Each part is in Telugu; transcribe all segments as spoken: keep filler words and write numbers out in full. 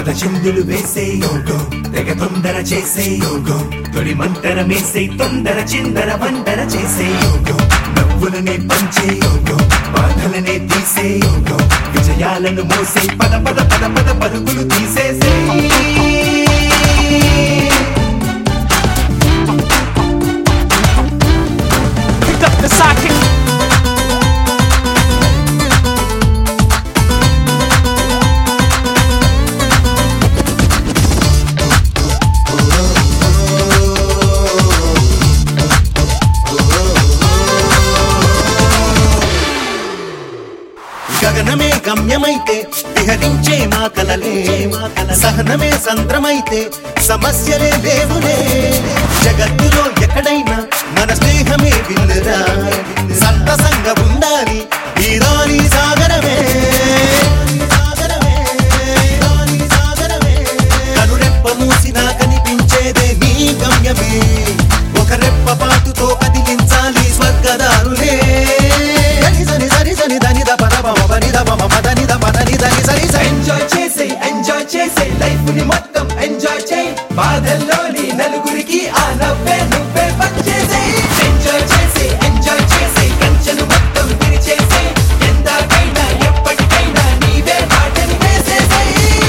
పొద చిందులు వేసే తెగ తొందర చేసే తొలి మంతర మేసే తొందర చిందర వందర చేసే నవ్వులనే పంచే బాధలనే తీసే విజయాలను మోసే పద పద పద పద పరుగులు తీసేసే గగనమే గమ్యమైతే విహరించే మా కలలే సహనమే సంద్రమైతే సమస్యలే లేవులే జగత్తులో ఎక్కడైనా మన స్నేహమే విల్లురా సంతసంగా ఉండాలి ఈరాని సాగరమే కనురెప్ప మూసినా కనిపించేదే నీ గమ్యమే ఒక రెప్ప పాటుతో కదిలించాలి స్వర్గదారులే ఎంజాయ్ చేసే ఎంజాయ్ చేసే లైఫ్ ని మొత్తం ఎంజాయ్ చేయి బాధల్లోని నలుగురికి ఆ నవ్వే నువ్వే పనిచేసే ఎంజాయ్ చేసే ఎంజాయ్ చేసే కంచెను మొత్తం విరిచేసే ఎందాకైనా ఎప్పటికైనా నీవే బాటని వేసేసే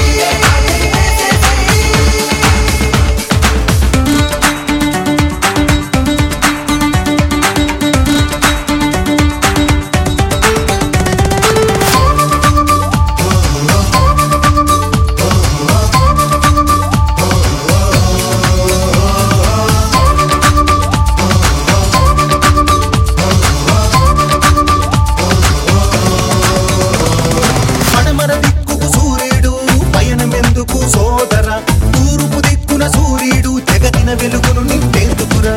వెలుగును నింపేందుకురా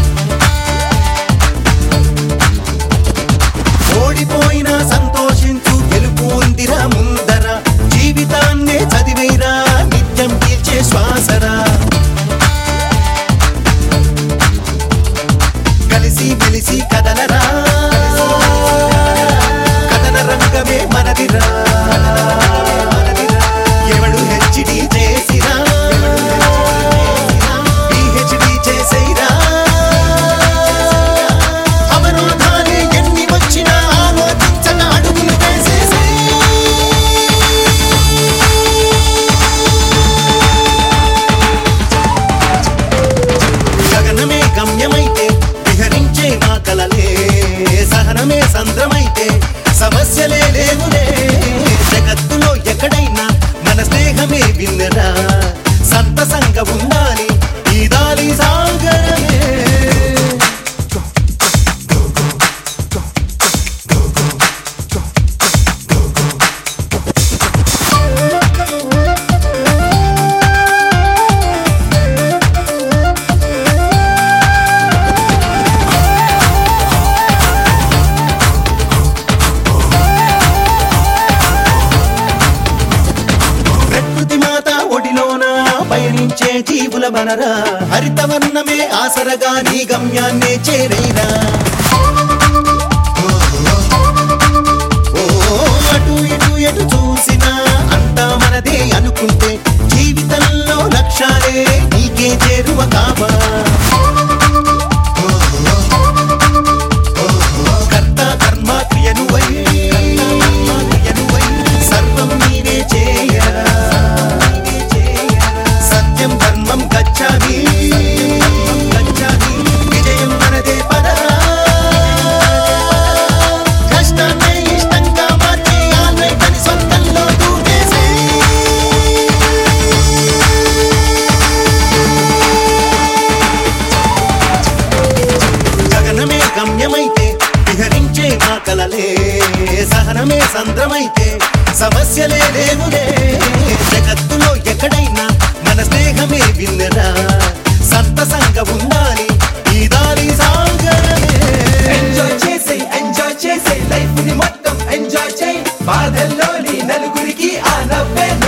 ఓడిపోయినా సంతోషించు గెలుపు ఉందిరా ముందర జీవితాన్నే చదివేరా నిత్యం పీల్చే శ్వాసరా కలిసి మెలిసి కదలరా కథన రంగమే మనదిరా ఎవడు హెచ్డి చేసిరా గమ్యమైతే విహరించే మా కలలే సహనమే సంద్రమైతే సమస్యలే లేవులే జగత్తులో ఎక్కడైనా మన స్నేహమే విన్నరా సంతసంగా ఉండాలి ఈ దారి సాగరమే పయనించే జీవుల మనరా హరితవర్ణమే ఆసరగా నీ గమ్యాన్నే చేరేరా అటు ఇటు ఎటు చూసినా అంతా మనదే అనుకుంటే జీవితంలో లక్ష్యాలే నీకే చేరువ కావా కర్త కర్మ క్రియనువై సర్వం నీవే చేయరా సత్యం ధర్మం గచ్చామి గచ్చామి విజయం మనదే పదరా కష్టాన్ని ఇష్టంగా మార్చి ఆన్లైన్ సొంతంలో దూకేసే గగనమే గమ్యమైతే విహరించే మా కలలే సహనమే సంద్రమైతే సమస్యలే లేవులే జగత్తులో ఎక్కడైనా మన స్నేహమే విన్నరా సంతసంగా ఉండాలి ఈ దారి సాగరమే ఎంజాయ్ చేసే ఎంజాయ్ చేసే లైఫ్ ని మొత్తం ఎంజాయ్ చేయి బాధల్లోని నలుగురికి ఆ నవ్వే